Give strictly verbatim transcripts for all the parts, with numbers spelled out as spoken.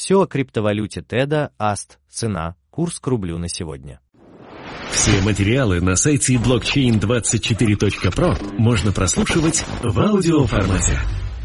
Все о криптовалюте Теда, Аст, цена, курс к рублю на сегодня. Все материалы на сайте блокчейн двадцать четыре точка про можно прослушивать в аудиоформате.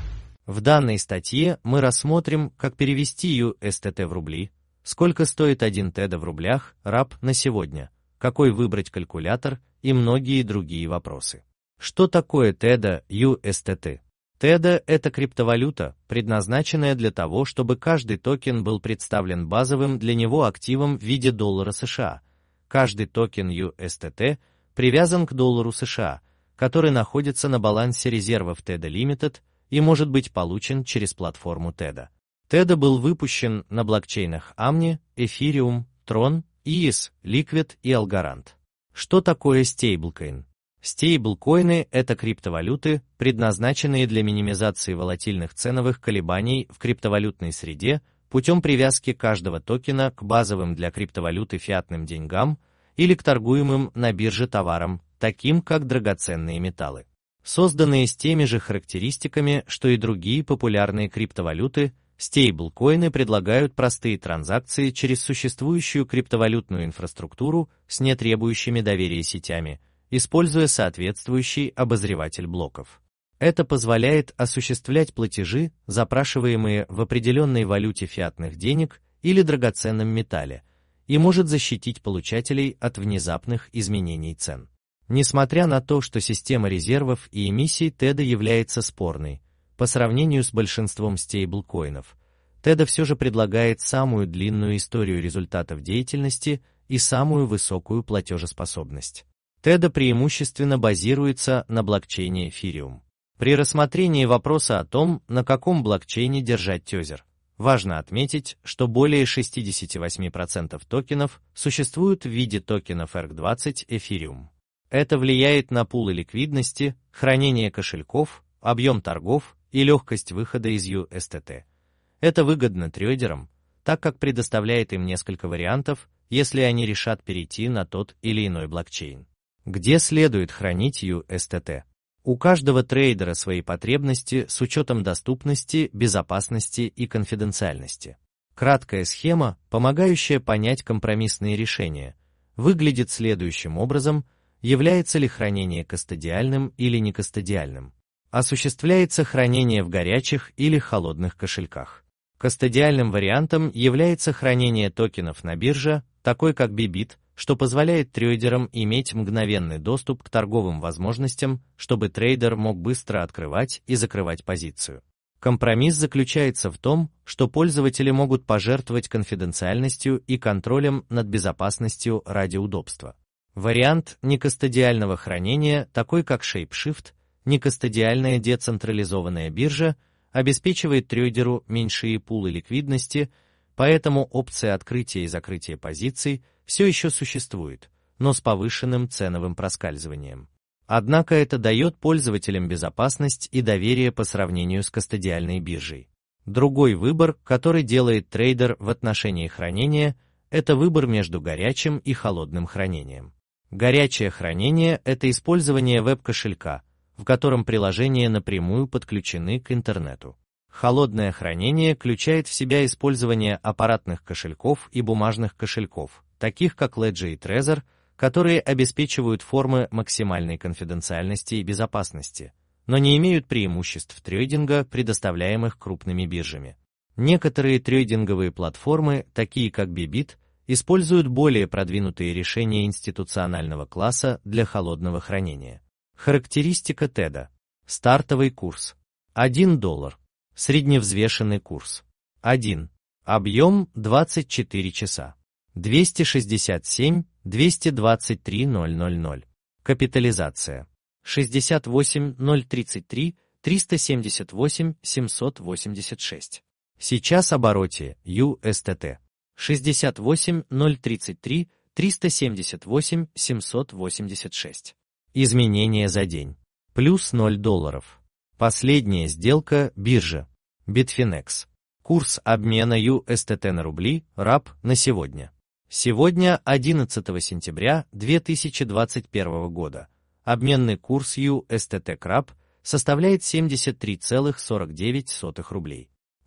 В данной статье мы рассмотрим, как перевести ю эс ти ти в рубли, сколько стоит один теда в рублях, раб на сегодня, какой выбрать калькулятор и многие другие вопросы. Что такое теда, ю эс ти ти? теда – это криптовалюта, предназначенная для того, чтобы каждый токен был представлен базовым для него активом в виде доллара США. Каждый токен ю эс ти ти привязан к доллару США, который находится на балансе резервов теда Limited и может быть получен через платформу теда. теда был выпущен на блокчейнах Omni, Ethereum, Tron, и и эс, Liquid и Algorand. Что такое стейблкоин? Стейблкоины – это криптовалюты, предназначенные для минимизации волатильных ценовых колебаний в криптовалютной среде путем привязки каждого токена к базовым для криптовалюты фиатным деньгам или к торгуемым на бирже товарам, таким как драгоценные металлы. Созданные с теми же характеристиками, что и другие популярные криптовалюты, стейблкоины предлагают простые транзакции через существующую криптовалютную инфраструктуру с нетребующими доверия сетями, используя соответствующий обозреватель блоков. Это позволяет осуществлять платежи, запрашиваемые в определенной валюте фиатных денег или драгоценном металле, и может защитить получателей от внезапных изменений цен. Несмотря на то, что система резервов и эмиссий теда является спорной, по сравнению с большинством стейблкоинов, теда все же предлагает самую длинную историю результатов деятельности и самую высокую платежеспособность. теда преимущественно базируется на блокчейне Ethereum. При рассмотрении вопроса о том, на каком блокчейне держать тезер, важно отметить, что более шестьдесят восемь процентов токенов существуют в виде токенов эр двадцать Ethereum. Это влияет на пулы ликвидности, хранение кошельков, объем торгов и легкость выхода из ю эс ти ти. Это выгодно трейдерам, так как предоставляет им несколько вариантов, если они решат перейти на тот или иной блокчейн. Где следует хранить ю эс ти ти? У каждого трейдера свои потребности с учетом доступности, безопасности и конфиденциальности. Краткая схема, помогающая понять компромиссные решения, выглядит следующим образом: является ли хранение кастодиальным или некастодиальным. Осуществляется хранение в горячих или холодных кошельках. Кастодиальным вариантом является хранение токенов на бирже, такой как Bybit, что позволяет трейдерам иметь мгновенный доступ к торговым возможностям, чтобы трейдер мог быстро открывать и закрывать позицию. Компромисс заключается в том, что пользователи могут пожертвовать конфиденциальностью и контролем над безопасностью ради удобства. Вариант некастодиального хранения, такой как Shapeshift, некастодиальная децентрализованная биржа, обеспечивает трейдеру меньшие пулы ликвидности, поэтому опция открытия и закрытия позиций все еще существует, но с повышенным ценовым проскальзыванием. Однако это дает пользователям безопасность и доверие по сравнению с кастодиальной биржей. Другой выбор, который делает трейдер в отношении хранения, это выбор между горячим и холодным хранением. Горячее хранение – это использование веб-кошелька, в котором приложения напрямую подключены к интернету. Холодное хранение включает в себя использование аппаратных кошельков и бумажных кошельков, таких как Ledger и Trezor, которые обеспечивают формы максимальной конфиденциальности и безопасности, но не имеют преимуществ трейдинга, предоставляемых крупными биржами. Некоторые трейдинговые платформы, такие как Bybit, используют более продвинутые решения институционального класса для холодного хранения. Характеристика теда. Стартовый курс. один доллар. Средневзвешенный курс. один. Объем двадцать четыре часа. двести шестьдесят семь двести двадцать три тысячи. Капитализация. шестьдесят восемь тысяч тридцать три триста семьдесят восемь семьсот восемьдесят шесть. Сейчас обороте ю эс ти ти. шестьдесят восемь тысяч тридцать три триста семьдесят восемь семьсот восемьдесят шесть. Изменения за день. Плюс ноль долларов. Последняя сделка биржа. Bitfinex. Курс обмена ю эс ти ти на рубли, раб, на сегодня. Сегодня, одиннадцатого сентября две тысячи двадцать первого года, обменный курс ю эс ти ти к раб составляет семьдесят три целых сорок девять сотых рублей.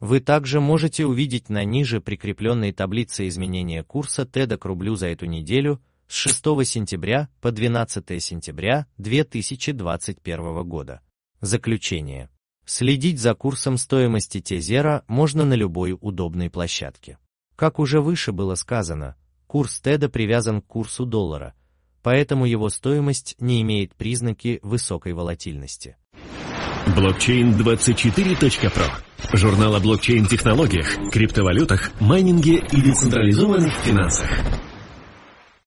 Вы также можете увидеть на ниже прикрепленной таблице изменения курса теда к рублю за эту неделю с шестого сентября по двенадцатое сентября две тысячи двадцать первого года. Заключение. Следить за курсом стоимости Тезера можно на любой удобной площадке. Как уже выше было сказано, курс теда привязан к курсу доллара, поэтому его стоимость не имеет признаки высокой волатильности. блокчейн двадцать четыре точка про. Журнал о блокчейн-технологиях, криптовалютах, майнинге и децентрализованных финансах.